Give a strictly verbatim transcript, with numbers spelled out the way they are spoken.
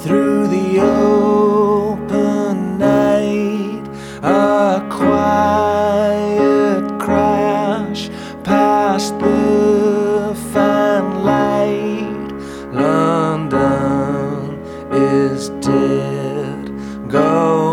through the open night, a quiet crash past the fan light. London is dead. Go